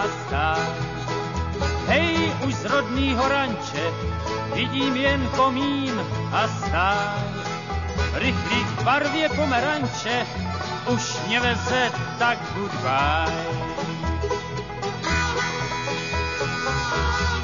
a stáň. Hej, už z rodnýho ranče vidím jen komín a stáň. Rychlík v barvě pomeranče už mě veze, tak goodbye.